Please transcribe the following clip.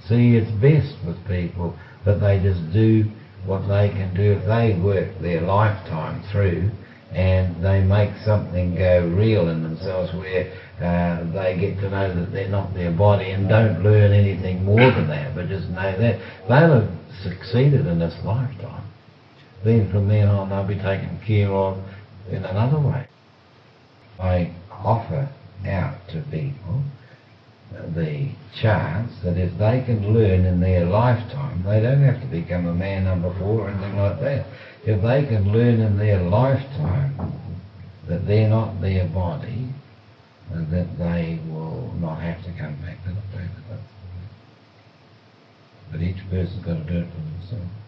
See, it's best with people that they just do what they can do. If they work their lifetime through and they make something go real in themselves where they get to know that they're not their body and don't learn anything more than that, but just know that they'll have succeeded in this lifetime. Then from then on they'll be taken care of in another way. I offer out to people the chance that if they can learn in their lifetime, they don't have to become a man number 4 or anything like that. If they can learn in their lifetime that they're not their body, and that they will not have to come back to the planet. But each person's got to do it for themselves.